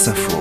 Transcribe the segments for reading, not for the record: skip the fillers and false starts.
France Info.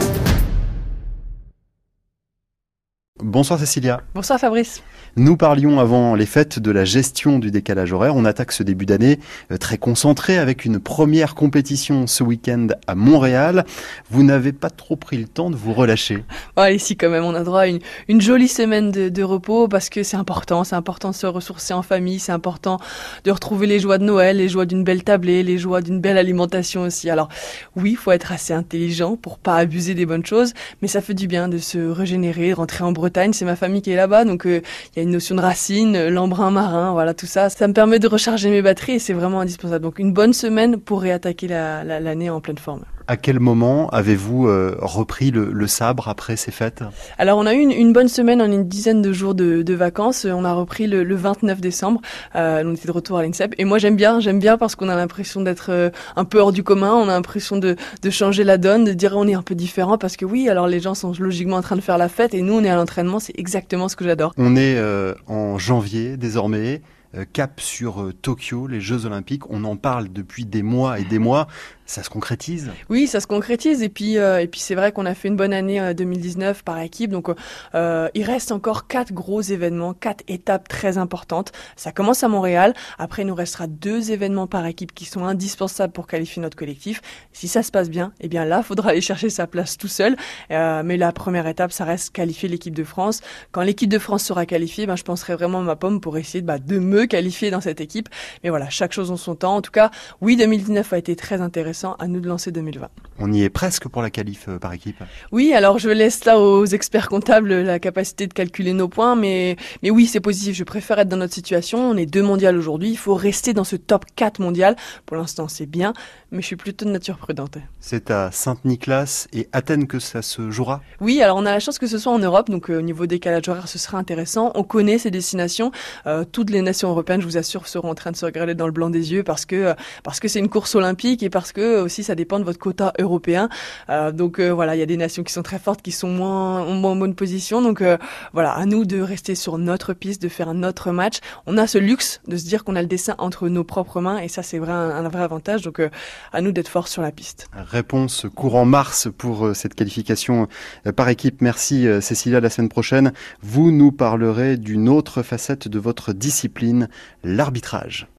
Bonsoir Cécilia. Bonsoir Fabrice. Nous parlions avant les fêtes de la gestion du décalage horaire. On attaque ce début d'année très concentré avec une première compétition ce week-end à Montréal. Vous n'avez pas trop pris le temps de vous relâcher. Ouais, ici quand même, on a droit à une jolie semaine de repos parce que c'est important de se ressourcer en famille, c'est important de retrouver les joies de Noël, les joies d'une belle tablée, les joies d'une belle alimentation aussi. Alors oui, il faut être assez intelligent pour pas abuser des bonnes choses, mais ça fait du bien de se régénérer, de rentrer en Bretagne, c'est ma famille qui est là-bas, donc il y a une notion de racines, l'embrun marin, voilà tout ça. Ça me permet de recharger mes batteries et c'est vraiment indispensable. Donc une bonne semaine pour réattaquer l'année en pleine forme. À quel moment avez-vous repris le sabre après ces fêtes ? Alors on a eu une bonne semaine, on a une dizaine de jours de vacances. On a repris le 29 décembre. On était de retour à l'INSEP. Et moi j'aime bien parce qu'on a l'impression d'être un peu hors du commun. On a l'impression de changer la donne, de dire on est un peu différent parce que oui, alors les gens sont logiquement en train de faire la fête et nous on est à l'entraînement. C'est exactement ce que j'adore. On est en janvier désormais. Cap sur Tokyo, les Jeux Olympiques. On en parle depuis des mois et des mois. Ça se concrétise ? Oui, ça se concrétise. Et puis c'est vrai qu'on a fait une bonne année 2019 par équipe. Donc, il reste encore 4 gros événements, 4 étapes très importantes. Ça commence à Montréal. Après, il nous restera 2 événements par équipe qui sont indispensables pour qualifier notre collectif. Si ça se passe bien, eh bien là, il faudra aller chercher sa place tout seul. Mais la première étape, ça reste qualifier l'équipe de France. Quand l'équipe de France sera qualifiée, je penserai vraiment à ma pomme pour essayer de me qualifier dans cette équipe. Mais voilà, chaque chose en son temps. En tout cas, oui, 2019 a été très intéressant. À nous de lancer 2020. On y est presque pour la qualif par équipe. Oui, alors je laisse là aux experts comptables la capacité de calculer nos points, mais oui, c'est positif. Je préfère être dans notre situation. On est 2 mondiales aujourd'hui. Il faut rester dans ce top 4 mondial. Pour l'instant, c'est bien, mais je suis plutôt de nature prudente. C'est à Saint-Nicolas et Athènes que ça se jouera ? Oui, alors on a la chance que ce soit en Europe, donc au niveau décalage horaire, ce sera intéressant. On connaît ces destinations. Toutes les nations européennes, je vous assure, seront en train de se regarder dans le blanc des yeux parce que c'est une course olympique et parce que aussi ça dépend de votre quota européen. Voilà, il y a des nations qui sont très fortes, qui sont moins en bonne position. Donc voilà, à nous de rester sur notre piste, de faire notre match. On a ce luxe de se dire qu'on a le destin entre nos propres mains et ça c'est un vrai avantage. Donc à nous d'être forts sur la piste. Réponse courant mars pour cette qualification par équipe. Merci Cécilia. La semaine prochaine, vous nous parlerez d'une autre facette de votre discipline, l'arbitrage.